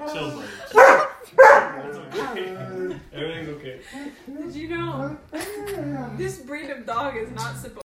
Chill, buddy. It's okay. Everything's okay. Did you know this breed of dog is not supposed